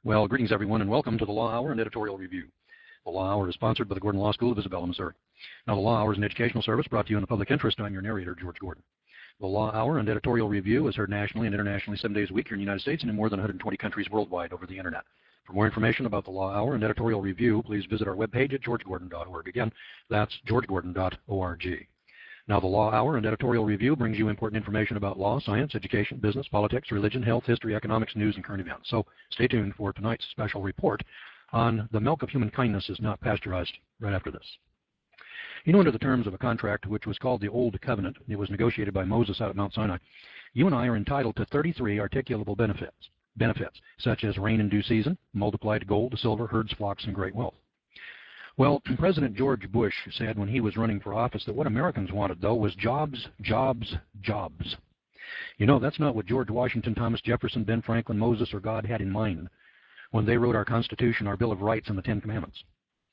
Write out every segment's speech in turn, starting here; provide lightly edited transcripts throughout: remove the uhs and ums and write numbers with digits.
Well, greetings everyone, and welcome to the Law Hour and Editorial Review. The Law Hour is sponsored by the Gordon Law School of Isabella, Missouri. Now, the Law Hour is an educational service brought to you in the public interest. I'm your narrator, George Gordon. The Law Hour and Editorial Review is heard nationally and internationally 7 days a week here in the United States and in more than 120 countries worldwide over the Internet. For more information about the Law Hour and Editorial Review, please visit our webpage at georgegordon.org. Again, that's georgegordon.org. Now, the Law Hour and Editorial Review brings you important information about law, science, education, business, politics, religion, health, history, economics, news, and current events. So stay tuned for tonight's special report on the milk of human kindness is not pasteurized right after this. You know, under the terms of a contract which was called the Old Covenant, it was negotiated by Moses out of Mount Sinai, you and I are entitled to 33 articulable benefits, such as rain in due season, multiplied gold, silver, herds, flocks, and great wealth. Well, President George Bush said when he was running for office that what Americans wanted, though, was jobs, jobs, jobs. You know, that's not what George Washington, Thomas Jefferson, Ben Franklin, Moses, or God had in mind when they wrote our Constitution, our Bill of Rights, and the Ten Commandments.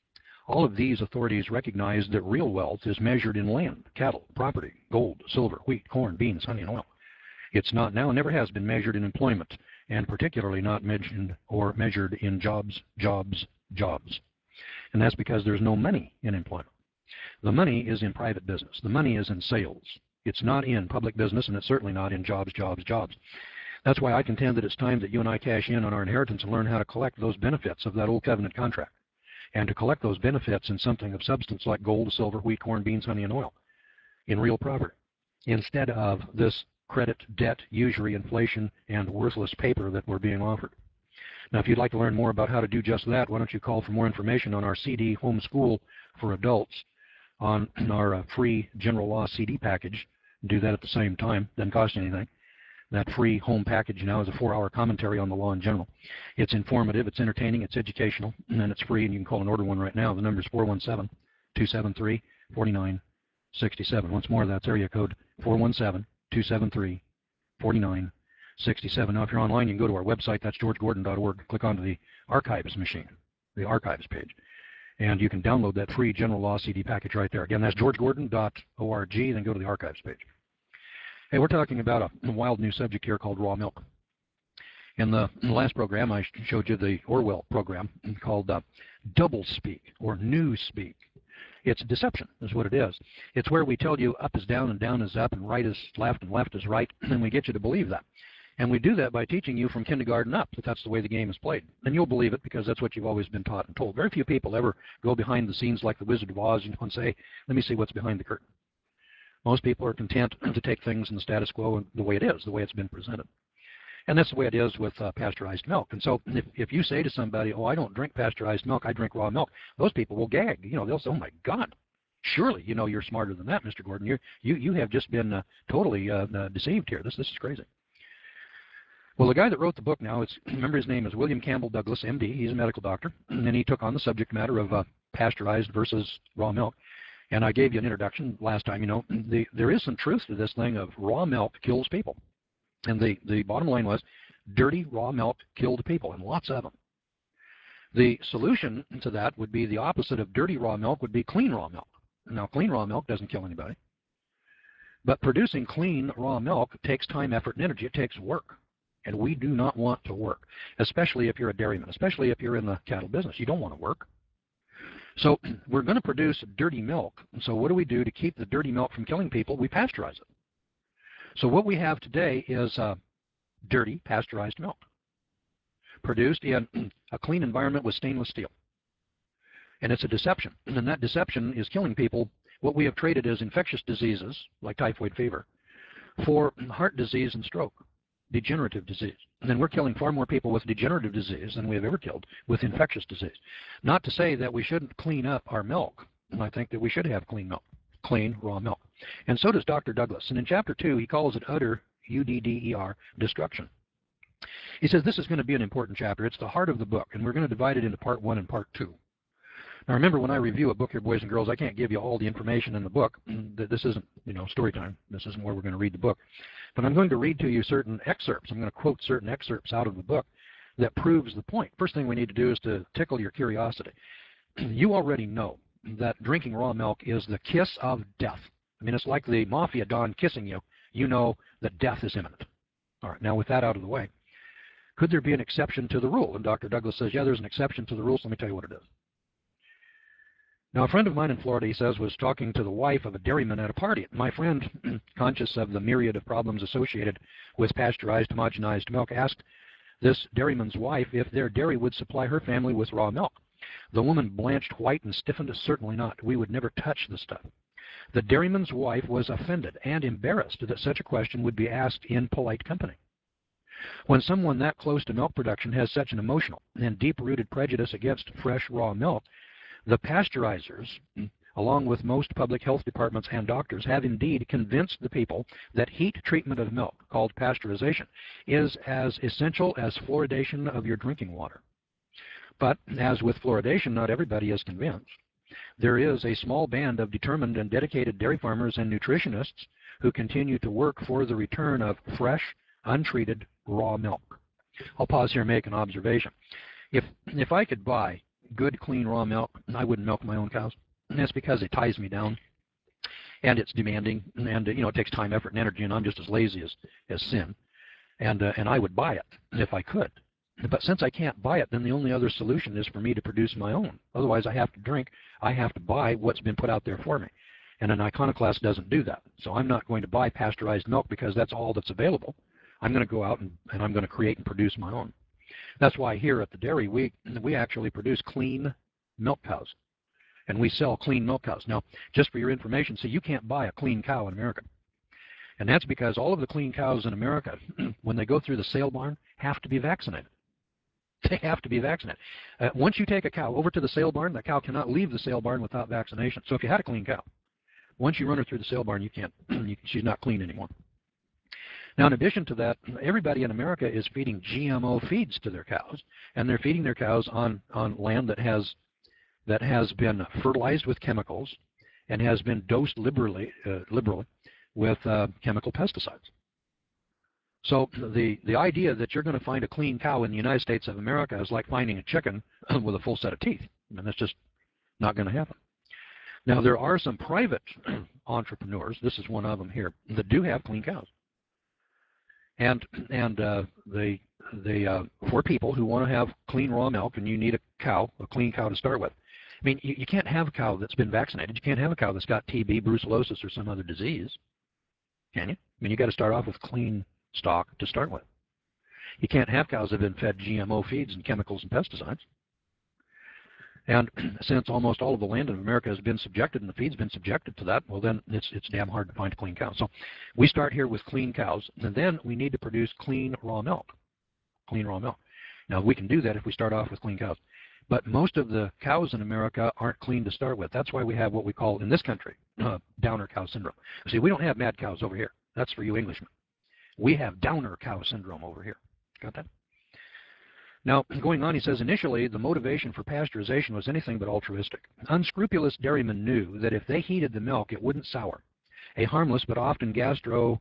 All of these authorities recognized that real wealth is measured in land, cattle, property, gold, silver, wheat, corn, beans, honey, and oil. It's not now, never has been measured in employment, and particularly not measured in jobs, jobs, jobs. And that's because there's no money in employment. The money is in private business. The money is in sales. It's not in public business, and it's certainly not in jobs, jobs, jobs. That's why I contend that it's time that you and I cash in on our inheritance and learn how to collect those benefits of that old covenant contract, and to collect those benefits in something of substance like gold, silver, wheat, corn, beans, honey, and oil, in real property, instead of this credit, debt, usury, inflation, and worthless paper that we're being offered. Now, if you'd like to learn more about how to do just that, why don't you call for more information on our CD Home School for Adults on our free General Law CD package. Do that at the same time. Doesn't cost you anything. That free home package now is a 4-hour commentary on the law in general. It's informative, it's entertaining, it's educational, and it's free, and you can call and order one right now. The number is 417-273-4967. Once more, that's area code 417-273-4967. Now, if you're online, you can go to our website. That's georgegordon.org. Click onto the archives machine, the archives page, and you can download that free General Law CD package right there. Again, that's georgegordon.org. Then go to the archives page. Hey, we're talking about a wild new subject here called raw milk. In the last program, I showed you the Orwell program called doublespeak or newspeak. It's deception, is what it is. It's where we tell you up is down and down is up and right is left and left is right, and we get you to believe that. And we do that by teaching you from kindergarten up that that's the way the game is played. And you'll believe it because that's what you've always been taught and told. Very few people ever go behind the scenes like the Wizard of Oz and say, let me see what's behind the curtain. Most people are content to take things in the status quo the way it is, the way it's been presented. And that's the way it is with pasteurized milk. And so if you say to somebody, oh, I don't drink pasteurized milk, I drink raw milk, those people will gag. You know, they'll say, oh, my God, surely, you know, you're smarter than that, Mr. Gordon. You have just been totally deceived here. This is crazy. Well, the guy that wrote the book now, remember his name is William Campbell Douglas, M.D. He's a medical doctor, and he took on the subject matter of pasteurized versus raw milk. And I gave you an introduction last time. You know, there is some truth to this thing of raw milk kills people. And the bottom line was dirty raw milk killed people, and lots of them. The solution to that would be the opposite of dirty raw milk would be clean raw milk. Now, clean raw milk doesn't kill anybody. But producing clean raw milk takes time, effort, and energy. It takes work. And we do not want to work, especially if you're a dairyman, especially if you're in the cattle business. You don't want to work. So we're going to produce dirty milk. So what do we do to keep the dirty milk from killing people? We pasteurize it. So what we have today is dirty pasteurized milk produced in a clean environment with stainless steel. And it's a deception. And that deception is killing people. What we have traded as infectious diseases, like typhoid fever, for heart disease and stroke. Degenerative disease. And then we're killing far more people with degenerative disease than we have ever killed with infectious disease. Not to say that we shouldn't clean up our milk. I think that we should have clean milk, clean raw milk. And so does Dr. Douglas. And in Chapter 2, he calls it utter, U-D-D-E-R, destruction. He says this is going to be an important chapter. It's the heart of the book, and we're going to divide it into Part 1 and Part 2. Now remember, when I review a book here, boys and girls, I can't give you all the information in the book. This isn't, you know, story time. This isn't where we're going to read the book. But I'm going to read to you certain excerpts. I'm going to quote certain excerpts out of the book that proves the point. First thing we need to do is to tickle your curiosity. You already know that drinking raw milk is the kiss of death. I mean, it's like the mafia don kissing you. You know that death is imminent. All right, now with that out of the way, Could there be an exception to the rule? And Dr. Douglas says, yeah, there's an exception to the rule, so let me tell you what it is. Now, a friend of mine in Florida, he says, was talking to the wife of a dairyman at a party. My friend, conscious of the myriad of problems associated with pasteurized, homogenized milk, asked this dairyman's wife if their dairy would supply her family with raw milk. The woman blanched white and stiffened. Certainly not. We would never touch the stuff. The dairyman's wife was offended and embarrassed that such a question would be asked in polite company. When someone that close to milk production has such an emotional and deep-rooted prejudice against fresh, raw milk, the pasteurizers, along with most public health departments and doctors, have indeed convinced the people that heat treatment of milk, called pasteurization, is as essential as fluoridation of your drinking water. But as with fluoridation, not everybody is convinced. There is a small band of determined and dedicated dairy farmers and nutritionists who continue to work for the return of fresh, untreated, raw milk. I'll pause here and make an observation. If I could buy good, clean, raw milk, I wouldn't milk my own cows. And that's because it ties me down, and it's demanding, and it takes time, effort, and energy, and I'm just as lazy as sin. And I would buy it if I could. But since I can't buy it, then the only other solution is for me to produce my own. Otherwise, I have to buy what's been put out there for me. And an iconoclast doesn't do that. So I'm not going to buy pasteurized milk because that's all that's available. I'm going to go out and I'm going to create and produce my own. That's why here at the dairy, we actually produce clean milk cows. And we sell clean milk cows. Now, just for your information, so you can't buy a clean cow in America. And that's because all of the clean cows in America, when they go through the sale barn, have to be vaccinated. They have to be vaccinated. Once you take a cow over to the sale barn, that cow cannot leave the sale barn without vaccination. So if you had a clean cow, once you run her through the sale barn, you can't. She's not clean anymore. Now, in addition to that, everybody in America is feeding GMO feeds to their cows, and they're feeding their cows on land that has been fertilized with chemicals and has been dosed liberally with chemical pesticides. So the idea that you're going to find a clean cow in the United States of America is like finding a chicken with a full set of teeth. I mean, that's just not going to happen. Now, there are some private entrepreneurs, this is one of them here, that do have clean cows. And for people who want to have clean raw milk, and you need a clean cow to start with. I mean, you can't have a cow that's been vaccinated. You can't have a cow that's got TB, brucellosis, or some other disease, can you? I mean, you got to start off with clean stock to start with. You can't have cows that have been fed GMO feeds and chemicals and pesticides. And since almost all of the land in America has been subjected and the feed's been subjected to that, well, then it's damn hard to find a clean cow. So we start here with clean cows, and then we need to produce clean raw milk. Clean raw milk. Now, we can do that if we start off with clean cows. But most of the cows in America aren't clean to start with. That's why we have what we call, in this country, downer cow syndrome. See, we don't have mad cows over here. That's for you Englishmen. We have downer cow syndrome over here. Got that? Now, going on, he says, initially, the motivation for pasteurization was anything but altruistic. Unscrupulous dairymen knew that if they heated the milk, it wouldn't sour, a harmless but often gastronomically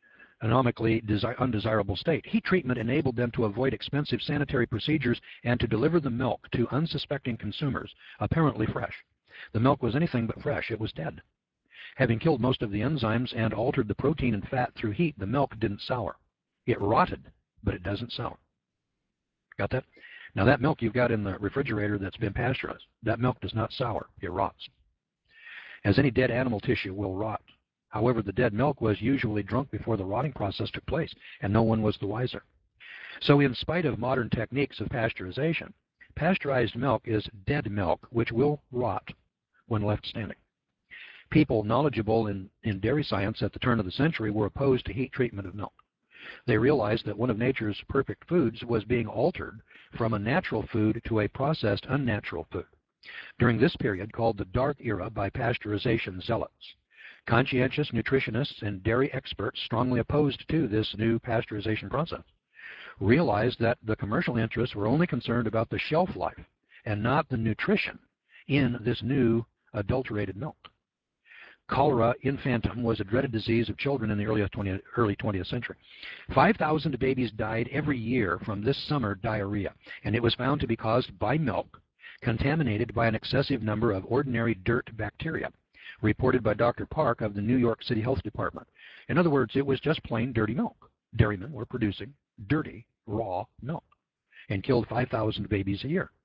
undesirable state. Heat treatment enabled them to avoid expensive sanitary procedures and to deliver the milk to unsuspecting consumers, apparently fresh. The milk was anything but fresh. It was dead. Having killed most of the enzymes and altered the protein and fat through heat, the milk didn't sour. It rotted, but it doesn't sour. Got that? Now, that milk you've got in the refrigerator that's been pasteurized, that milk does not sour. It rots. As any dead animal tissue will rot. However, the dead milk was usually drunk before the rotting process took place, and no one was the wiser. So in spite of modern techniques of pasteurization, pasteurized milk is dead milk, which will rot when left standing. People knowledgeable in dairy science at the turn of the century were opposed to heat treatment of milk. They realized that one of nature's perfect foods was being altered from a natural food to a processed unnatural food. During this period, called the Dark Era by pasteurization zealots, conscientious nutritionists and dairy experts strongly opposed to this new pasteurization process realized that the commercial interests were only concerned about the shelf life and not the nutrition in this new adulterated milk. Cholera infantum was a dreaded disease of children in the early 20th century. 5,000 babies died every year from this summer diarrhea, and it was found to be caused by milk contaminated by an excessive number of ordinary dirt bacteria, reported by Dr. Park of the New York City Health Department. In other words, it was just plain dirty milk. Dairymen were producing dirty, raw milk. and killed 5,000 babies a year.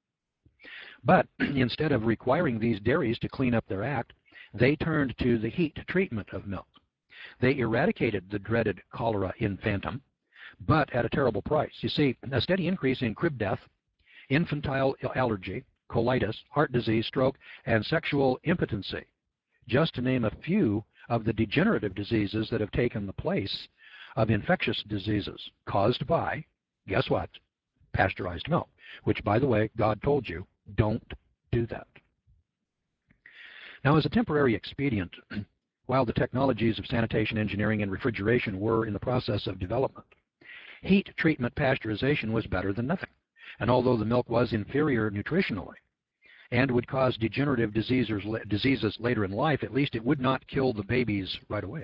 But instead of requiring these dairies to clean up their act, they turned to the heat treatment of milk. They eradicated the dreaded cholera infantum, but at a terrible price. You see, a steady increase in crib death, infantile allergy, colitis, heart disease, stroke, and sexual impotency, just to name a few of the degenerative diseases that have taken the place of infectious diseases caused by, guess what, pasteurized milk, which, by the way, God told you, don't do that. Now, as a temporary expedient, while the technologies of sanitation, engineering, and refrigeration were in the process of development, heat treatment pasteurization was better than nothing. And although the milk was inferior nutritionally and would cause degenerative diseases later in life, at least it would not kill the babies right away.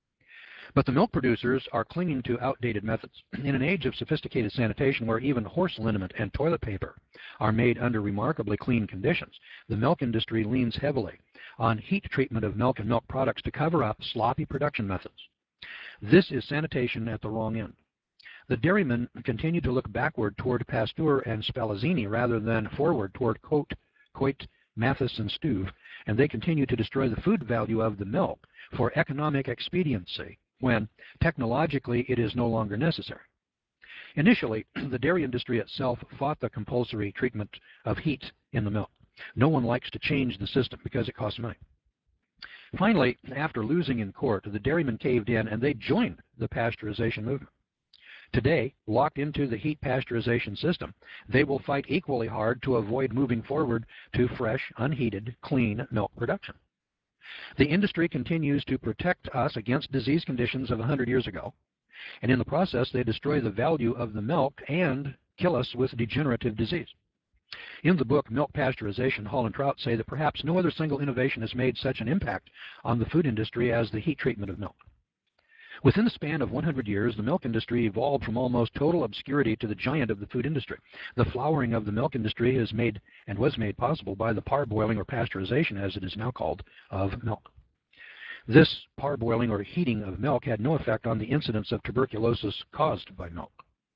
But the milk producers are clinging to outdated methods. In an age of sophisticated sanitation where even horse liniment and toilet paper are made under remarkably clean conditions, the milk industry leans heavily on heat treatment of milk and milk products to cover up sloppy production methods. This is sanitation at the wrong end. The dairymen continue to look backward toward Pasteur and Spallanzani rather than forward toward Coit, Mathis, and Stuve, and they continue to destroy the food value of the milk for economic expediency when technologically it is no longer necessary. Initially, the dairy industry itself fought the compulsory treatment of heat in the milk. No one likes to change the system because it costs money. Finally, after losing in court, the dairymen caved in and they joined the pasteurization movement. Today, locked into the heat pasteurization system, they will fight equally hard to avoid moving forward to fresh, unheated, clean milk production. The industry continues to protect us against disease conditions of 100 years ago, and in the process they destroy the value of the milk and kill us with degenerative disease. In the book Milk Pasteurization, Hall and Trout say that perhaps no other single innovation has made such an impact on the food industry as the heat treatment of milk. Within the span of 100 years, the milk industry evolved from almost total obscurity to the giant of the food industry. The flowering of the milk industry was made possible by the parboiling, or pasteurization as it is now called, of milk. This parboiling or heating of milk had no effect on the incidence of tuberculosis caused by milk.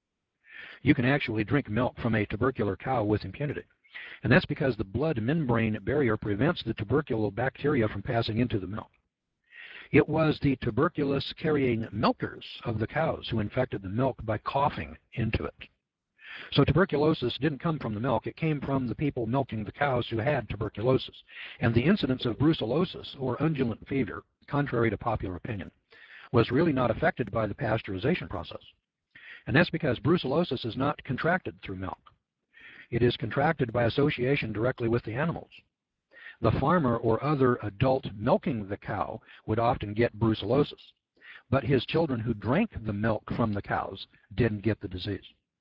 You can actually drink milk from a tubercular cow with impunity. And that's because the blood membrane barrier prevents the tuberculous bacteria from passing into the milk. It was the tuberculous-carrying milkers of the cows who infected the milk by coughing into it. So tuberculosis didn't come from the milk, it came from the people milking the cows who had tuberculosis. And the incidence of brucellosis, or undulant fever, contrary to popular opinion, was really not affected by the pasteurization process. And that's because brucellosis is not contracted through milk. It is contracted by association directly with the animals. The farmer or other adult milking the cow would often get brucellosis, but his children who drank the milk from the cows didn't get the disease.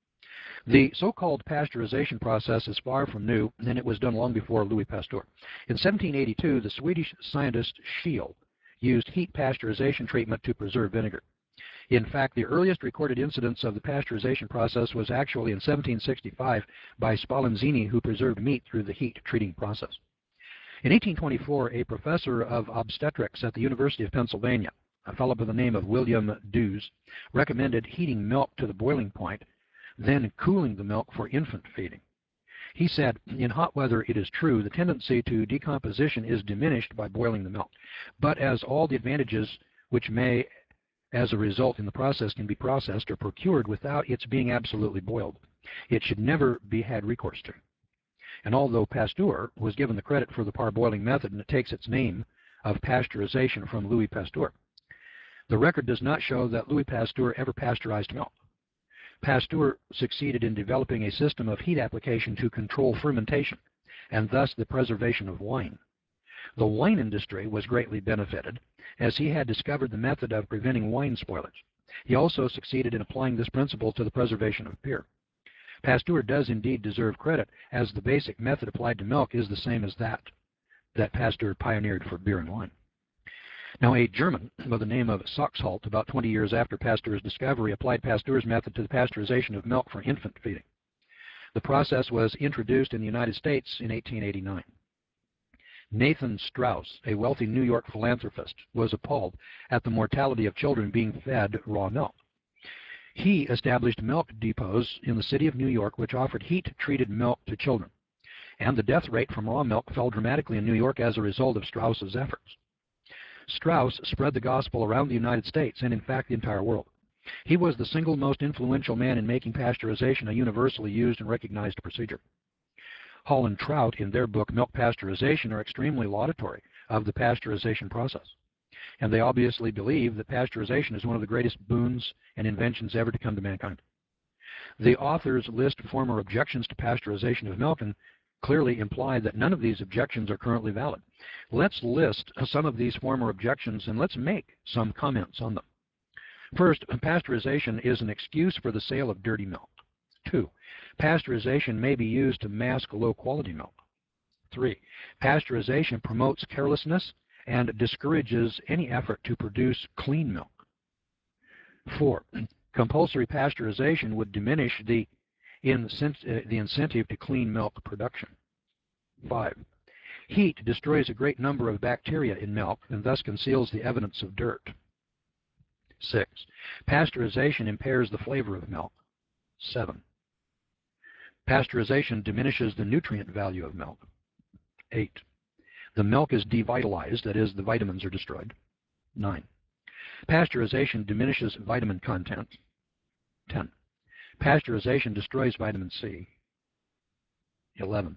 The so-called pasteurization process is far from new, and it was done long before Louis Pasteur. In 1782, the Swedish scientist Scheele used heat pasteurization treatment to preserve vinegar. In fact, the earliest recorded incidence of the pasteurization process was actually in 1765 by Spallanzani, who preserved meat through the heat treating process. In 1824, a professor of obstetrics at the University of Pennsylvania, a fellow by the name of William Dews, recommended heating milk to the boiling point, then cooling the milk for infant feeding. He said, in hot weather it is true, the tendency to decomposition is diminished by boiling the milk, but as all the advantages which may, as a result in the process, can be processed or procured without its being absolutely boiled, it should never be had recourse to. And although Pasteur was given the credit for the parboiling method, and it takes its name of pasteurization from Louis Pasteur, the record does not show that Louis Pasteur ever pasteurized milk. Pasteur succeeded in developing a system of heat application to control fermentation, and thus the preservation of wine. The wine industry was greatly benefited, as he had discovered the method of preventing wine spoilage. He also succeeded in applying this principle to the preservation of beer. Pasteur does indeed deserve credit, as the basic method applied to milk is the same as that Pasteur pioneered for beer and wine. Now, a German by the name of Soxhalt, about 20 years after Pasteur's discovery, applied Pasteur's method to the pasteurization of milk for infant feeding. The process was introduced in the United States in 1889. Nathan Strauss, a wealthy New York philanthropist, was appalled at the mortality of children being fed raw milk. He established milk depots in the city of New York which offered heat-treated milk to children, and the death rate from raw milk fell dramatically in New York as a result of Strauss's efforts. Strauss spread the gospel around the United States and, in fact, the entire world. He was the single most influential man in making pasteurization a universally used and recognized procedure. Hall and Trout, in their book Milk Pasteurization, are extremely laudatory of the pasteurization process. And they obviously believe that pasteurization is one of the greatest boons and inventions ever to come to mankind. The authors list former objections to pasteurization of milk and clearly imply that none of these objections are currently valid. Let's list some of these former objections and let's make some comments on them. First, pasteurization is an excuse for the sale of dirty milk. 2. Pasteurization may be used to mask low-quality milk. 3. Pasteurization promotes carelessness and discourages any effort to produce clean milk. 4. Compulsory pasteurization would diminish the incentive to clean milk production. 5. Heat destroys a great number of bacteria in milk and thus conceals the evidence of dirt. 6. Pasteurization impairs the flavor of milk. 7. Pasteurization diminishes the nutrient value of milk. 8. The milk is devitalized, that is, the vitamins are destroyed. 9. Pasteurization diminishes vitamin content. 10. Pasteurization destroys vitamin C. 11.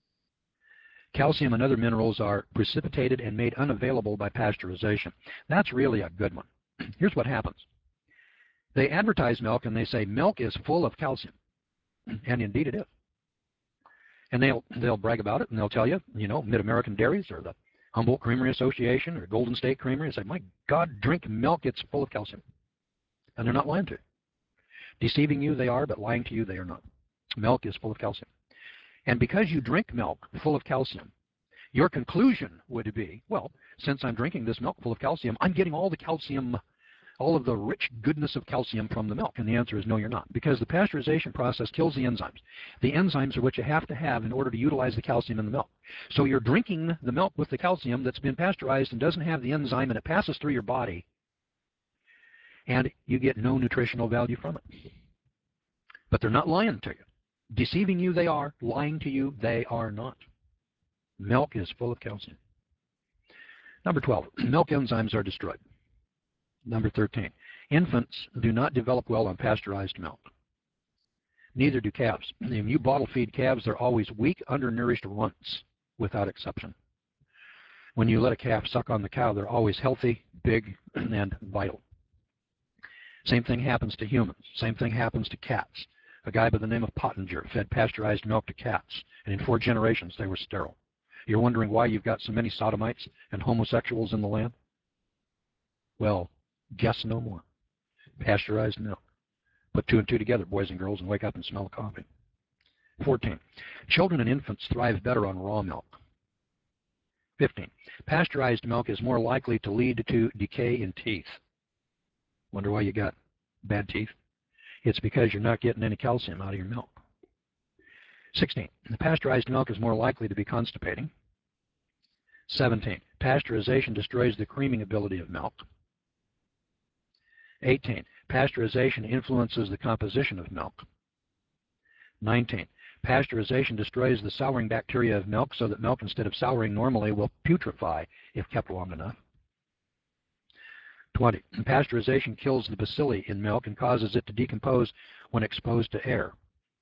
Calcium and other minerals are precipitated and made unavailable by pasteurization. That's really a good one. Here's what happens. They advertise milk and they say milk is full of calcium. And indeed it is. And they'll brag about it and they'll tell you, Mid-American Dairies or the Humboldt Creamery Association or Golden State Creamery and say, my God, drink milk, it's full of calcium. And they're not lying to you. Deceiving you they are, but lying to you they are not. Milk is full of calcium. And because you drink milk full of calcium, your conclusion would be, well, since I'm drinking this milk full of calcium, I'm getting all the calcium, all of the rich goodness of calcium from the milk. And the answer is no, you're not. Because the pasteurization process kills the enzymes. The enzymes are what you have to have in order to utilize the calcium in the milk. So you're drinking the milk with the calcium that's been pasteurized and doesn't have the enzyme, and it passes through your body, and you get no nutritional value from it. But they're not lying to you. Deceiving you they are, lying to you they are not. Milk is full of calcium. Number 12, milk enzymes are destroyed. Number 13, infants do not develop well on pasteurized milk. Neither do calves. When you bottle feed calves, they're always weak, undernourished runts, without exception. When you let a calf suck on the cow, they're always healthy, big, and vital. Same thing happens to humans. Same thing happens to cats. A guy by the name of Pottinger fed pasteurized milk to cats, and in 4 generations they were sterile. You're wondering why you've got so many sodomites and homosexuals in the land? Well, guess no more. Pasteurized milk. Put 2 and 2 together, boys and girls, and wake up and smell the coffee. 14. Children and infants thrive better on raw milk. 15. Pasteurized milk is more likely to lead to decay in teeth. Wonder why you got bad teeth? It's because you're not getting any calcium out of your milk. 16. The pasteurized milk is more likely to be constipating. 17. Pasteurization destroys the creaming ability of milk. 18. Pasteurization influences the composition of milk. 19. Pasteurization destroys the souring bacteria of milk so that milk, instead of souring normally, will putrefy if kept long enough. 20. Pasteurization kills the bacilli in milk and causes it to decompose when exposed to air.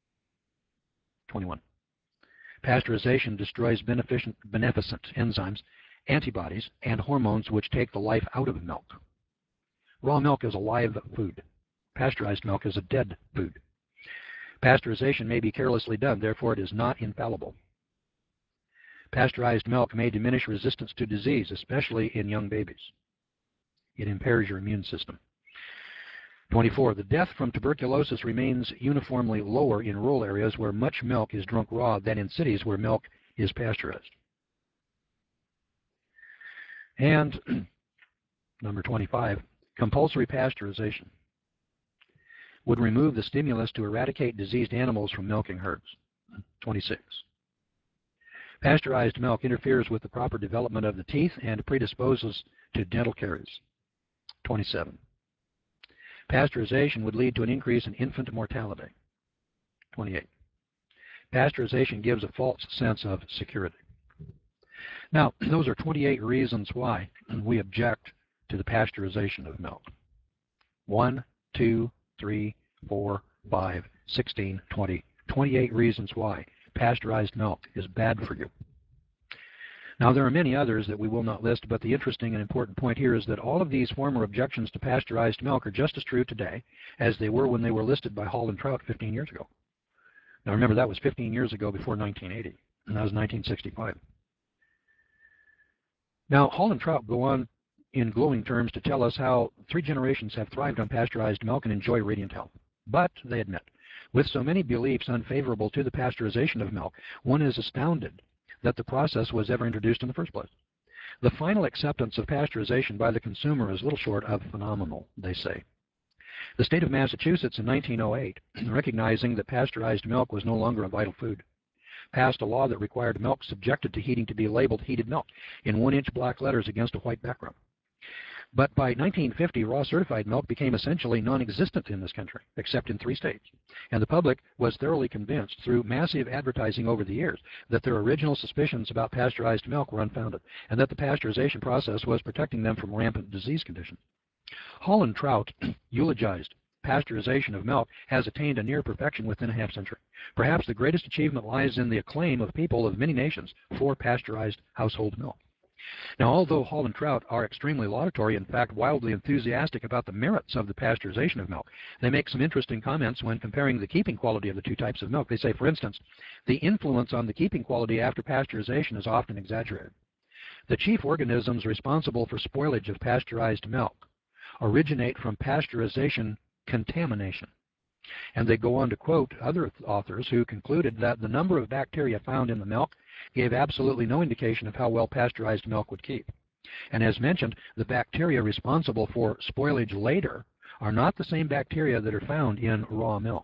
21. Pasteurization destroys beneficent enzymes, antibodies, and hormones which take the life out of milk. Raw milk is a live food. Pasteurized milk is a dead food. Pasteurization may be carelessly done, therefore it is not infallible. Pasteurized milk may diminish resistance to disease, especially in young babies. It impairs your immune system. 24. The death from tuberculosis remains uniformly lower in rural areas where much milk is drunk raw than in cities where milk is pasteurized. And number 25, compulsory pasteurization would remove the stimulus to eradicate diseased animals from milking herds. 26. Pasteurized milk interferes with the proper development of the teeth and predisposes to dental caries. 27. Pasteurization would lead to an increase in infant mortality. 28. Pasteurization gives a false sense of security. Now, those are 28 reasons why we object to the pasteurization of milk. 1, 2, 3, 4, 5, 16, 20. 28 reasons why pasteurized milk is bad for you. Now, there are many others that we will not list, but the interesting and important point here is that all of these former objections to pasteurized milk are just as true today as they were when they were listed by Hall and Trout 15 years ago. Now, remember, that was 15 years ago before 1980, and that was 1965. Now, Hall and Trout go on in glowing terms to tell us how 3 generations have thrived on pasteurized milk and enjoy radiant health. But, they admit, with so many beliefs unfavorable to the pasteurization of milk, one is astounded that the process was ever introduced in the first place. The final acceptance of pasteurization by the consumer is little short of phenomenal, they say. The state of Massachusetts in 1908, recognizing that pasteurized milk was no longer a vital food, passed a law that required milk subjected to heating to be labeled heated milk in 1-inch black letters against a white background. But by 1950, raw certified milk became essentially non-existent in this country, except in 3 states. And the public was thoroughly convinced through massive advertising over the years that their original suspicions about pasteurized milk were unfounded, and that the pasteurization process was protecting them from rampant disease conditions. Hall and Trout eulogized pasteurization of milk has attained a near perfection within a half-century. Perhaps the greatest achievement lies in the acclaim of people of many nations for pasteurized household milk. Now, although Hall and Trout are extremely laudatory, in fact wildly enthusiastic about the merits of the pasteurization of milk, they make some interesting comments when comparing the keeping quality of the 2 types of milk. They say, for instance, the influence on the keeping quality after pasteurization is often exaggerated. The chief organisms responsible for spoilage of pasteurized milk originate from pasteurization contamination. And they go on to quote other authors who concluded that the number of bacteria found in the milk gave absolutely no indication of how well pasteurized milk would keep. And as mentioned, the bacteria responsible for spoilage later are not the same bacteria that are found in raw milk.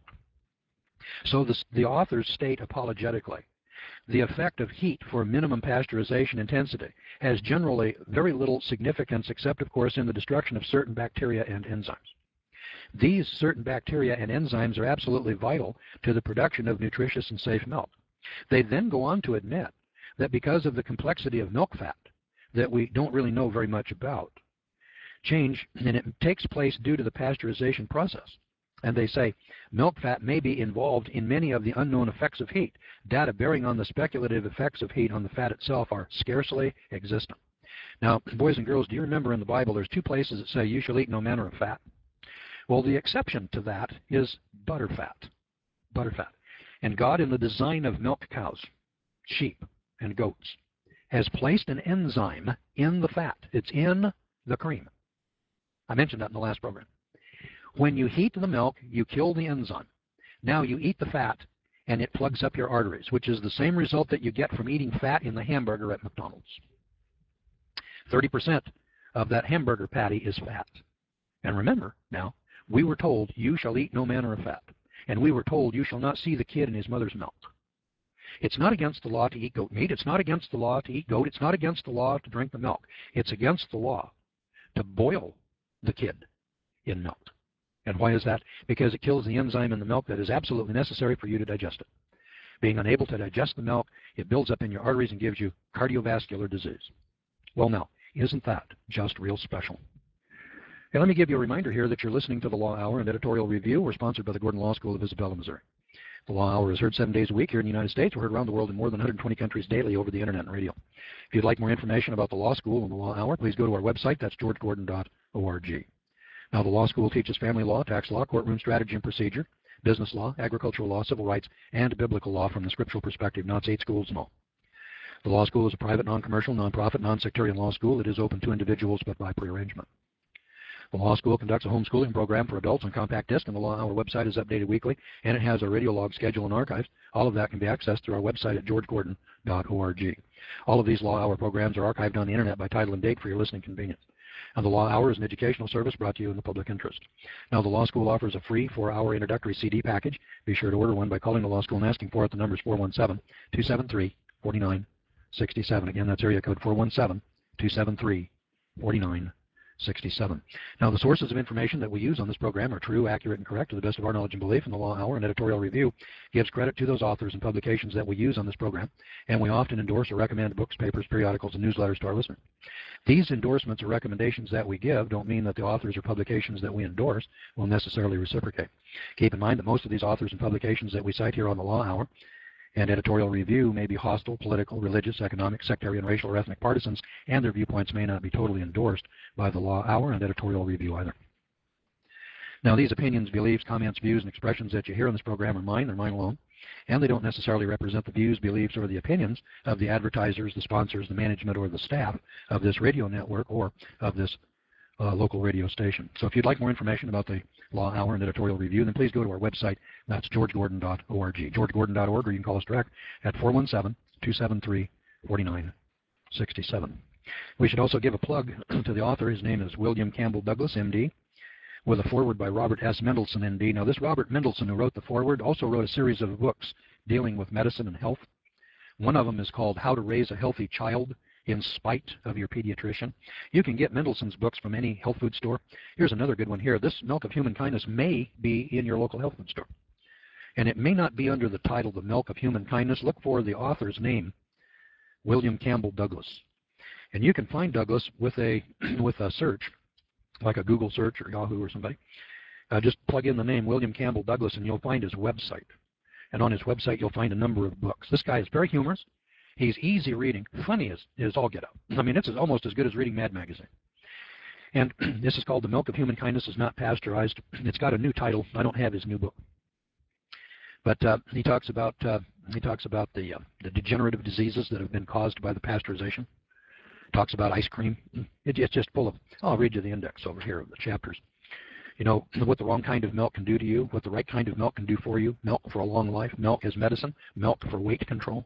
So the authors state apologetically, the effect of heat for minimum pasteurization intensity has generally very little significance except, of course, in the destruction of certain bacteria and enzymes. These certain bacteria and enzymes are absolutely vital to the production of nutritious and safe milk. They then go on to admit that because of the complexity of milk fat that we don't really know very much about, change, and it takes place due to the pasteurization process. And they say milk fat may be involved in many of the unknown effects of heat. Data bearing on the speculative effects of heat on the fat itself are scarcely existent. Now, boys and girls, do you remember in the Bible there's 2 places that say you shall eat no manner of fat? Well, the exception to that is butterfat. Butterfat. And God, in the design of milk cows, sheep, and goats, has placed an enzyme in the fat. It's in the cream. I mentioned that in the last program. When you heat the milk, you kill the enzyme. Now you eat the fat, and it plugs up your arteries, which is the same result that you get from eating fat in the hamburger at McDonald's. 30% of that hamburger patty is fat. And remember, now, we were told, you shall eat no manner of fat. And we were told, you shall not see the kid in his mother's milk. It's not against the law to eat goat meat. It's not against the law to eat goat. It's not against the law to drink the milk. It's against the law to boil the kid in milk. And why is that? Because it kills the enzyme in the milk that is absolutely necessary for you to digest it. Being unable to digest the milk, it builds up in your arteries and gives you cardiovascular disease. Well, now, isn't that just real special? And let me give you a reminder here that you're listening to the Law Hour and Editorial Review. We're sponsored by the Gordon Law School of Isabella, Missouri. The Law Hour is heard 7 days a week here in the United States. We're heard around the world in more than 120 countries daily over the internet and radio. If you'd like more information about the Law School and the Law Hour, please go to our website. That's georgegordon.org. Now, the Law School teaches family law, tax law, courtroom strategy and procedure, business law, agricultural law, civil rights, and biblical law from the scriptural perspective, not state schools and all. The Law School is a private, non-commercial, non-profit, non-sectarian law school. It is open to individuals but by prearrangement. The Law School conducts a homeschooling program for adults on compact disc, and the Law Hour website is updated weekly, and it has a radio log schedule and archives. All of that can be accessed through our website at georgegordon.org. All of these Law Hour programs are archived on the internet by title and date for your listening convenience. And the Law Hour is an educational service brought to you in the public interest. Now, the Law School offers a free 4-hour introductory CD package. Be sure to order one by calling the Law School and asking for it. The number is 417-273-4967. Again, that's area code 417-273-4967. 67. Now, the sources of information that we use on this program are true, accurate, and correct to the best of our knowledge and belief, and the Law Hour and Editorial Review gives credit to those authors and publications that we use on this program, and we often endorse or recommend books, papers, periodicals, and newsletters to our listeners. These endorsements or recommendations that we give don't mean that the authors or publications that we endorse will necessarily reciprocate. Keep in mind that most of these authors and publications that we cite here on the Law Hour and Editorial Review may be hostile, political, religious, economic, sectarian, racial, or ethnic partisans, and their viewpoints may not be totally endorsed by the Law Hour and Editorial Review either. Now, these opinions, beliefs, comments, views, and expressions that you hear on this program are mine. They're mine alone, and they don't necessarily represent the views, beliefs, or the opinions of the advertisers, the sponsors, the management, or the staff of this radio network or of this local radio station. So if you'd like more information about the Law Hour and Editorial Review, then please go to our website. That's georgegordon.org. georgegordon.org, or you can call us direct at 417-273-4967. We should also give a plug to the author. His name is William Campbell Douglas, MD, with a foreword by Robert S. Mendelsohn, MD. Now, this Robert Mendelsohn, who wrote the foreword, also wrote a series of books dealing with medicine and health. One of them is called How to Raise a Healthy Child in Spite of Your Pediatrician. You can get Mendelsohn's books from any health food store. Here's another good one here. This Milk of Human Kindness may be in your local health food store. And it may not be under the title The Milk of Human Kindness. Look for the author's name, William Campbell Douglas. And you can find Douglas with a search, like a Google search or Yahoo or somebody. Just plug in the name William Campbell Douglas and you'll find his website. And on his website you'll find a number of books. This guy is very humorous. He's easy reading, funny as all get out. I mean, it's almost as good as reading Mad Magazine. And this is called The Milk of Human Kindness is Not Pasteurized. It's got a new title. I don't have his new book. But he talks about the degenerative diseases that have been caused by the pasteurization. Talks about ice cream. It's just full of, I'll read you the index over here of the chapters. You know, what the wrong kind of milk can do to you, what the right kind of milk can do for you, milk for a long life, milk as medicine, milk for weight control.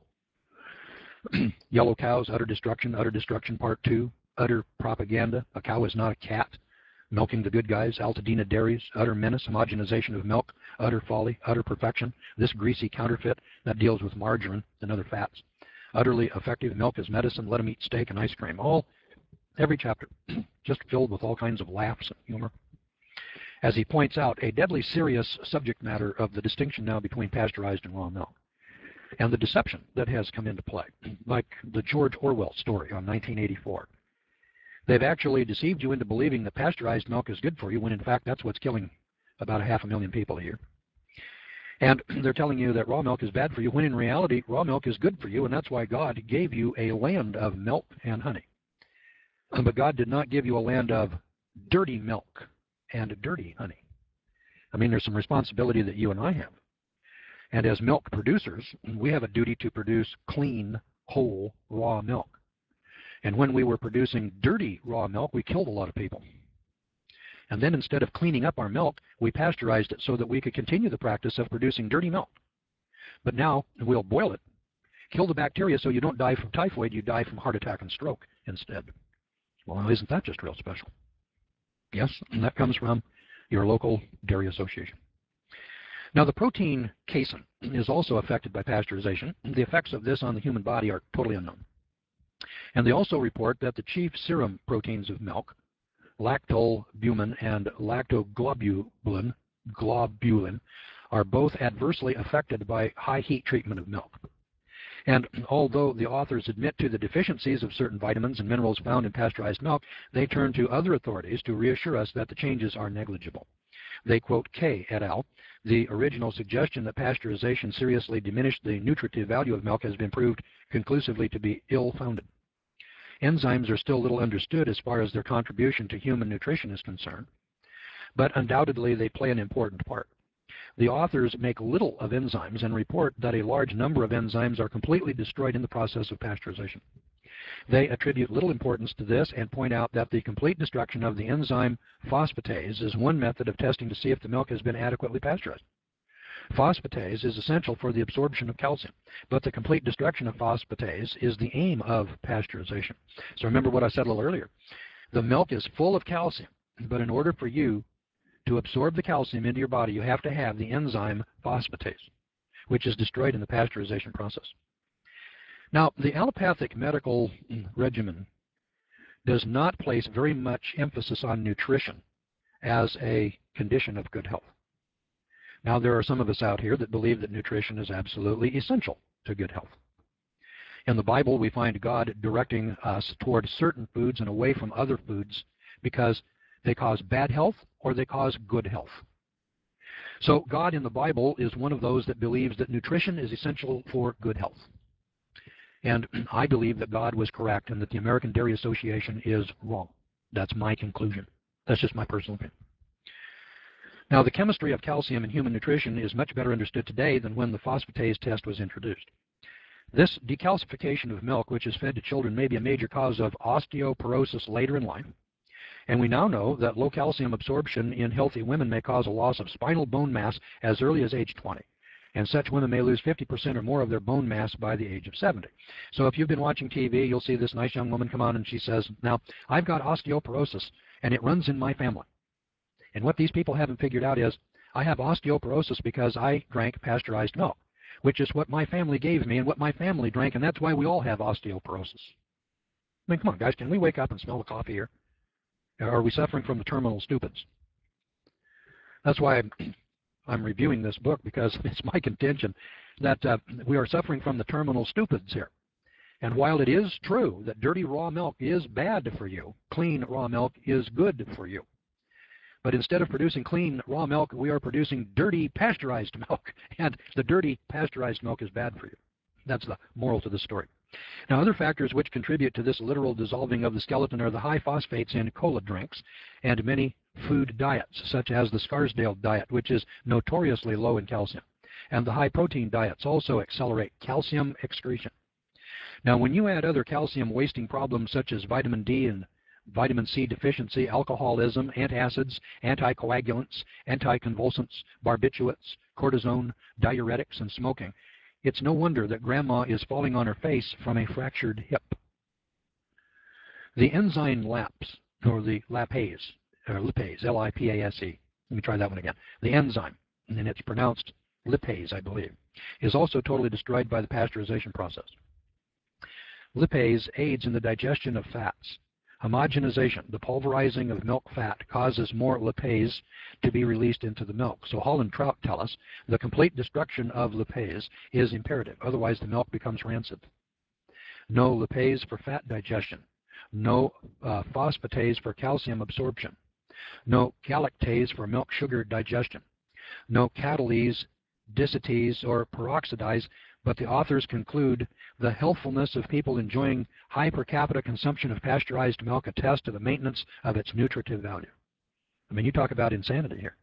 Yellow cows, utter destruction part 2, utter propaganda, a cow is not a cat, milking the good guys, Altadena dairies, utter menace, homogenization of milk, utter folly, utter perfection, this greasy counterfeit that deals with margarine and other fats, utterly effective, milk as medicine, let them eat steak and ice cream, every chapter just filled with all kinds of laughs and humor. As he points out, a deadly serious subject matter of the distinction now between pasteurized and raw milk, and the deception that has come into play, like the George Orwell story on 1984. They've actually deceived you into believing that pasteurized milk is good for you, when in fact that's what's killing about 500,000 people a year. And they're telling you that raw milk is bad for you, when in reality raw milk is good for you, and that's why God gave you a land of milk and honey. But God did not give you a land of dirty milk and dirty honey. I mean, there's some responsibility that you and I have. And as milk producers, we have a duty to produce clean, whole, raw milk. And when we were producing dirty raw milk, we killed a lot of people. And then instead of cleaning up our milk, we pasteurized it so that we could continue the practice of producing dirty milk. But now we'll boil it, kill the bacteria so you don't die from typhoid, you die from heart attack and stroke instead. Well, isn't that just real special? Yes, and that comes from your local dairy association. Now, the protein casein is also affected by pasteurization. The effects of this on the human body are totally unknown. And they also report that the chief serum proteins of milk, lactobulin and lactoglobulin, are both adversely affected by high heat treatment of milk. And although the authors admit to the deficiencies of certain vitamins and minerals found in pasteurized milk, they turn to other authorities to reassure us that the changes are negligible. They quote Kay et al. The original suggestion that pasteurization seriously diminished the nutritive value of milk has been proved conclusively to be ill-founded. Enzymes are still little understood as far as their contribution to human nutrition is concerned, but undoubtedly they play an important part. The authors make little of enzymes and report that a large number of enzymes are completely destroyed in the process of pasteurization. They attribute little importance to this and point out that the complete destruction of the enzyme phosphatase is one method of testing to see if the milk has been adequately pasteurized. Phosphatase is essential for the absorption of calcium, but the complete destruction of phosphatase is the aim of pasteurization. So remember what I said a little earlier. The milk is full of calcium, but in order for you to absorb the calcium into your body, you have to have the enzyme phosphatase, which is destroyed in the pasteurization process. Now, the allopathic medical regimen does not place very much emphasis on nutrition as a condition of good health. Now, there are some of us out here that believe that nutrition is absolutely essential to good health. In the Bible, we find God directing us toward certain foods and away from other foods because they cause bad health or they cause good health. So God in the Bible is one of those that believes that nutrition is essential for good health. And I believe that God was correct and that the American Dairy Association is wrong. That's my conclusion. That's just my personal opinion. Now, the chemistry of calcium in human nutrition is much better understood today than when the phosphatase test was introduced. This decalcification of milk, which is fed to children, may be a major cause of osteoporosis later in life. And we now know that low calcium absorption in healthy women may cause a loss of spinal bone mass as early as age 20. And such women may lose 50% or more of their bone mass by the age of 70. So if you've been watching TV, you'll see this nice young woman come on and she says, now, I've got osteoporosis and it runs in my family. And what these people haven't figured out is I have osteoporosis because I drank pasteurized milk, which is what my family gave me and what my family drank, and that's why we all have osteoporosis. I mean, come on, guys, can we wake up and smell the coffee here? Or are we suffering from the terminal stupids? That's why I'm reviewing this book, because it's my contention that we are suffering from the terminal stupids here. And while it is true that dirty raw milk is bad for you, clean raw milk is good for you. But instead of producing clean raw milk, we are producing dirty pasteurized milk, and the dirty pasteurized milk is bad for you. That's the moral to the story. Now, other factors which contribute to this literal dissolving of the skeleton are the high phosphates in cola drinks and many food diets, such as the Scarsdale diet, which is notoriously low in calcium. And the high protein diets also accelerate calcium excretion. Now, when you add other calcium wasting problems such as vitamin D and vitamin C deficiency, alcoholism, antacids, anticoagulants, anticonvulsants, barbiturates, cortisone, diuretics, and smoking, it's no wonder that Grandma is falling on her face from a fractured hip. The enzyme LAPS, or the lipase, L-I-P-A-S-E. Let me try that one again. The enzyme, and it's pronounced lipase, I believe, is also totally destroyed by the pasteurization process. Lipase aids in the digestion of fats. Homogenization, the pulverizing of milk fat, causes more lipase to be released into the milk. So Holland Trout tell us the complete destruction of lipase is imperative. Otherwise, the milk becomes rancid. No lipase for fat digestion. No phosphatase for calcium absorption. No galactase for milk sugar digestion. No catalase, disatase, or peroxidase, but the authors conclude the healthfulness of people enjoying high per capita consumption of pasteurized milk attests to the maintenance of its nutritive value. I mean, you talk about insanity here.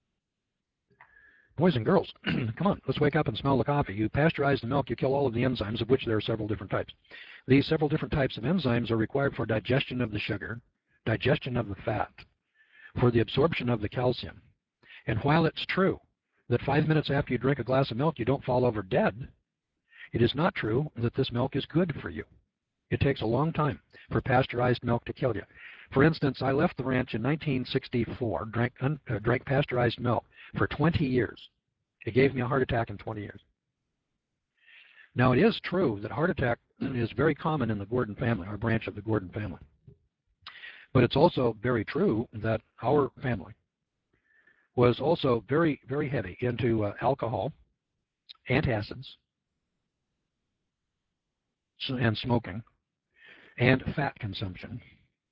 Boys and girls, come on, let's wake up and smell the coffee. You pasteurize the milk, you kill all of the enzymes, of which there are several different types. These several different types of enzymes are required for digestion of the sugar, digestion of the fat, for the absorption of the calcium. And while it's true that 5 minutes after you drink a glass of milk you don't fall over dead, it is not true that this milk is good for you. It takes a long time for pasteurized milk to kill you. For instance, I left the ranch in 1964, drank pasteurized milk for 20 years. It gave me a heart attack in 20 years. Now, it is true that heart attack is very common in the Gordon family, our branch of the Gordon family. But it's also very true that our family was also very, very heavy into alcohol, antacids, and smoking, and fat consumption.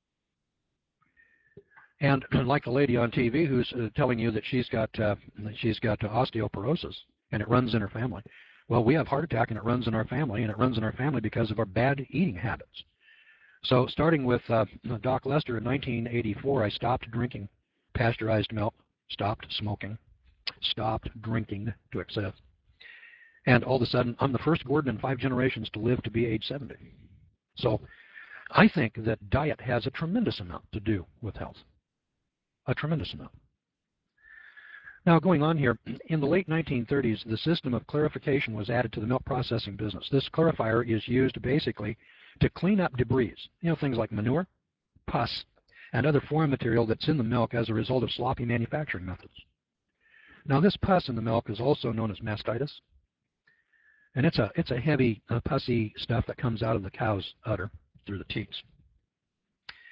And like the lady on TV who's telling you that she's got osteoporosis and it runs in her family. Well, we have heart attack and it runs in our family, and it runs in our family because of our bad eating habits. So starting with Doc Lester in 1984, I stopped drinking pasteurized milk, stopped smoking, stopped drinking to excess. And all of a sudden, I'm the first Gordon in 5 generations to live to be age 70. So I think that diet has a tremendous amount to do with health. A tremendous amount. Now, going on here, in the late 1930s, the system of clarification was added to the milk processing business. This clarifier is used basically to clean up debris, things like manure, pus, and other foreign material that's in the milk as a result of sloppy manufacturing methods. Now, this pus in the milk is also known as mastitis. And it's a heavy, pussy stuff that comes out of the cow's udder through the teats.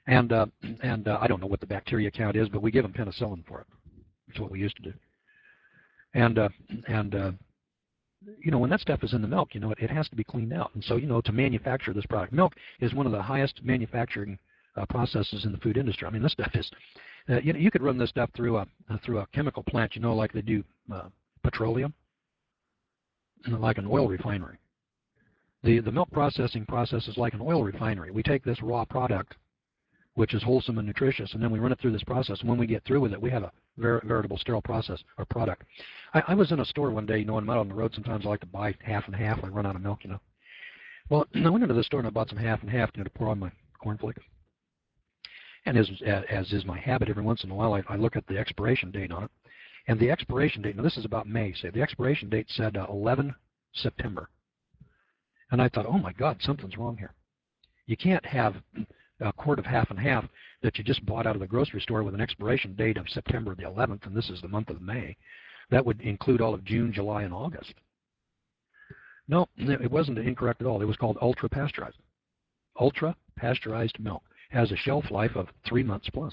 And I don't know what the bacteria count is, but we give them penicillin for it. That's what we used to do. And you know, when that stuff is in the milk, you know, it has to be cleaned out. And so, you know, to manufacture this product, milk is one of the highest manufacturing processes in the food industry. I mean, this stuff is, you know, you could run this stuff through a chemical plant, you know, like they do petroleum, like an oil refinery. The milk processing process is like an oil refinery. We take this raw product, which is wholesome and nutritious, and then we run it through this process. And when we get through with it, we have a veritable sterile process or product. I was in a store one day, you know, and I'm out on the road. Sometimes I like to buy half and half. I run out of milk, you know. Well, I went into the store and I bought some half and half, you know, to pour on my cornflakes. And as is my habit, every once in a while I look at the expiration date on it. And the expiration date, now this is about May, say, the expiration date said 11 September. And I thought, oh my God, something's wrong here. You can't have a quart of half and half that you just bought out of the grocery store with an expiration date of September the 11th, and this is the month of May. That would include all of June, July, and August. No, it wasn't incorrect at all. It was called ultra-pasteurized. Ultra-pasteurized milk has a shelf life of 3 months plus.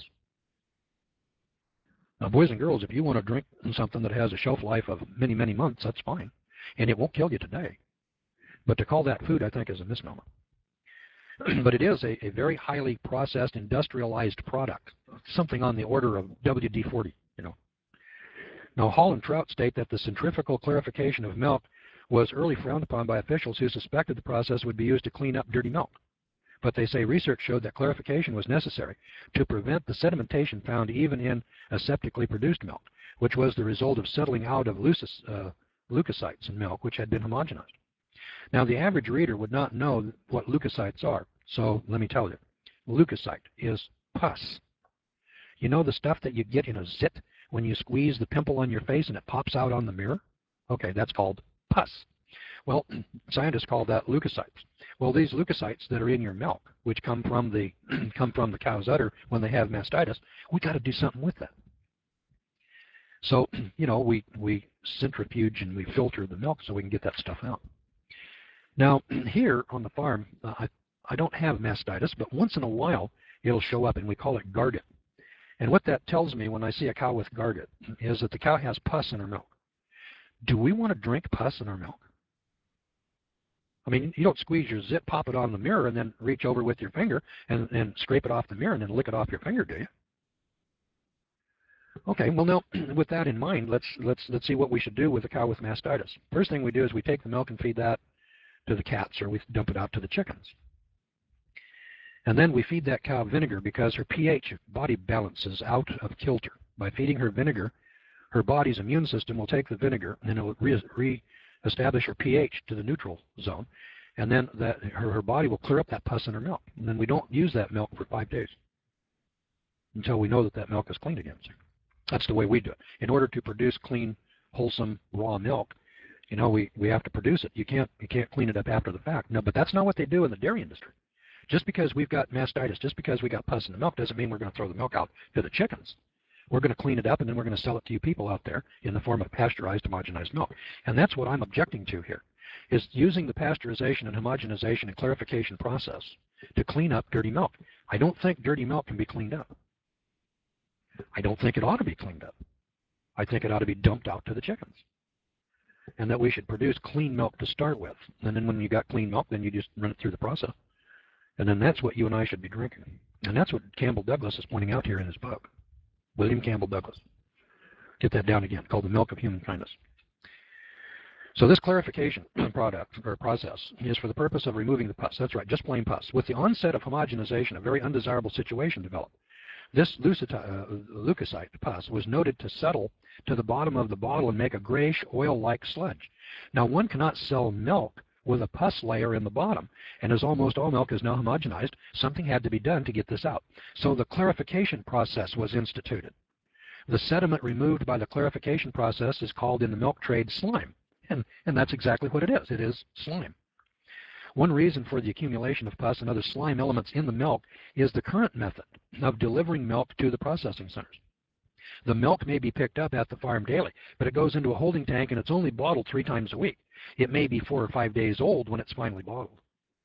Now, boys and girls, if you want to drink something that has a shelf life of many, many months, that's fine. And it won't kill you today. But to call that food, I think, is a misnomer. But it is a very highly processed, industrialized product, something on the order of WD-40, you know. Now, Hall and Trout state that the centrifugal clarification of milk was early frowned upon by officials who suspected the process would be used to clean up dirty milk. But they say research showed that clarification was necessary to prevent the sedimentation found even in aseptically produced milk, which was the result of settling out of leukocytes in milk, which had been homogenized. Now, the average reader would not know what leukocytes are, so let me tell you. Leukocyte is pus. You know the stuff that you get in a zit when you squeeze the pimple on your face and it pops out on the mirror? Okay, that's called pus. Well, scientists call that leukocytes. Well, these leukocytes that are in your milk, which come from the cow's udder when they have mastitis, we got to do something with that. So, you know, we centrifuge and we filter the milk so we can get that stuff out. Now, here on the farm, I don't have mastitis, but once in a while it'll show up, and we call it gargut. And what that tells me when I see a cow with gargut is that the cow has pus in her milk. Do we want to drink pus in our milk? I mean, you don't squeeze your zit, pop it on the mirror, and then reach over with your finger and scrape it off the mirror and then lick it off your finger, do you? Okay, well now, with that in mind, let's see what we should do with a cow with mastitis. First thing we do is we take the milk and feed that to the cats, or we dump it out to the chickens. And then we feed that cow vinegar because her pH body balance is out of kilter. By feeding her vinegar, her body's immune system will take the vinegar and it will re-establish her pH to the neutral zone, and then her body will clear up that pus in her milk. And then we don't use that milk for 5 days until we know that that milk is clean again. That's the way we do it. In order to produce clean, wholesome, raw milk, you know, we have to produce it. You can't clean it up after the fact. No, but that's not what they do in the dairy industry. Just because we've got mastitis, just because we got pus in the milk, doesn't mean we're going to throw the milk out to the chickens. We're going to clean it up, and then we're going to sell it to you people out there in the form of pasteurized, homogenized milk. And that's what I'm objecting to here, is using the pasteurization and homogenization and clarification process to clean up dirty milk. I don't think dirty milk can be cleaned up. I don't think it ought to be cleaned up. I think it ought to be dumped out to the chickens. And that we should produce clean milk to start with. And then when you got clean milk, then you just run it through the process. And then that's what you and I should be drinking. And that's what Campbell Douglas is pointing out here in his book. William Campbell Douglas. Get that down again, called The Milk of Human Kindness. So this clarification product or process is for the purpose of removing the pus. That's right, just plain pus. With the onset of homogenization, a very undesirable situation developed. This leukocyte pus was noted to settle to the bottom of the bottle and make a grayish oil-like sludge. Now, one cannot sell milk with a pus layer in the bottom, and as almost all milk is now homogenized, something had to be done to get this out. So the clarification process was instituted. The sediment removed by the clarification process is called in the milk trade slime, and that's exactly what it is. It is slime. One reason for the accumulation of pus and other slime elements in the milk is the current method of delivering milk to the processing centers. The milk may be picked up at the farm daily, but it goes into a holding tank and it's only bottled 3 times a week. It may be 4 or 5 days old when it's finally bottled.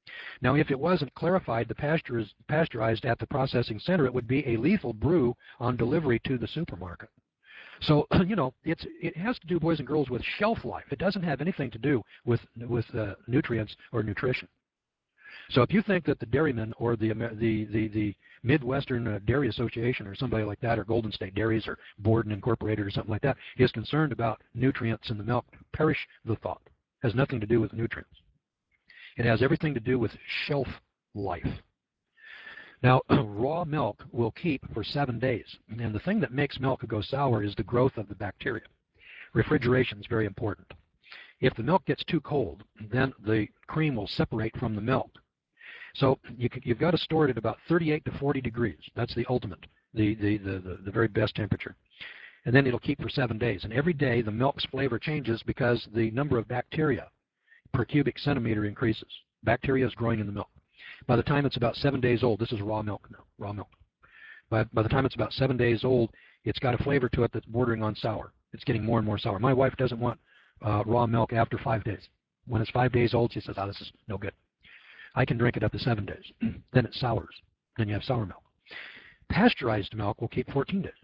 Now, if it wasn't clarified, pasteurized at the processing center, it would be a lethal brew on delivery to the supermarket. So, you know, it has to do, boys and girls, with shelf life. It doesn't have anything to do with nutrients or nutrition. So if you think that the dairymen or the Midwestern Dairy Association or somebody like that, or Golden State Dairies or Borden Incorporated or something like that, is concerned about nutrients in the milk, perish the thought. It has nothing to do with nutrients. It has everything to do with shelf life. Now, raw milk will keep for 7 days. And the thing that makes milk go sour is the growth of the bacteria. Refrigeration is very important. If the milk gets too cold, then the cream will separate from the milk. So you've got to store it at about 38 to 40 degrees. That's the ultimate, the very best temperature. And then it'll keep for 7 days. And every day the milk's flavor changes because the number of bacteria per cubic centimeter increases. Bacteria is growing in the milk. By the time it's about 7 days old, this is raw milk now, raw milk. By the time it's about 7 days old, it's got a flavor to it that's bordering on sour. It's getting more and more sour. My wife doesn't want raw milk after 5 days. When it's 5 days old, she says, oh, this is no good. I can drink it up to 7 days. Then it sours. Then you have sour milk. Pasteurized milk will keep 14 days.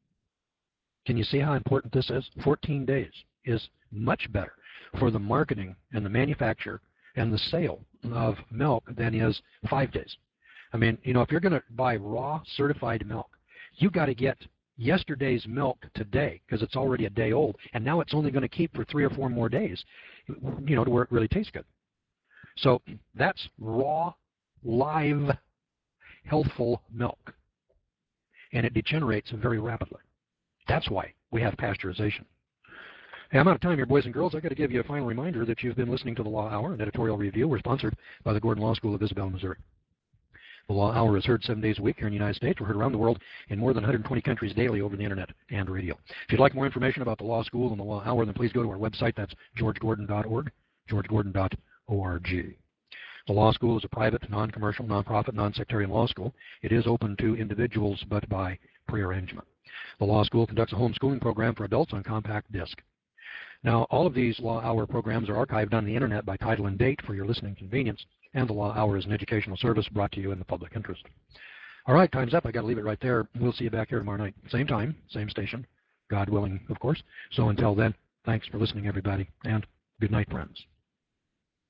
Can you see how important this is? 14 days is much better for the marketing and the manufacture and the sale of milk than is 5 days. I mean, you know, if you're going to buy raw certified milk, you got to get yesterday's milk today because it's already a day old, and now it's only going to keep for 3 or 4 more days, you know, to where it really tastes good. So that's raw, live, healthful milk, and it degenerates very rapidly. That's why we have pasteurization. Hey, I'm out of time here, boys and girls. I've got to give you a final reminder that you've been listening to the Law Hour, an editorial review. We're sponsored by the Gordon Law School of Isabel, Missouri. The Law Hour is heard 7 days a week here in the United States. We're heard around the world in more than 120 countries daily over the internet and radio. If you'd like more information about the Law School and the Law Hour, then please go to our website. That's georgegordon.org, georgegordon.org. The Law School is a private, non-commercial, non-profit, non-sectarian law school. It is open to individuals, but by prearrangement. The Law School conducts a homeschooling program for adults on compact disc. Now, all of these Law Hour programs are archived on the internet by title and date for your listening convenience, and the Law Hour is an educational service brought to you in the public interest. All right, time's up. I got to leave it right there. We'll see you back here tomorrow night. Same time, same station, God willing, of course. So until then, thanks for listening, everybody, and good night, friends.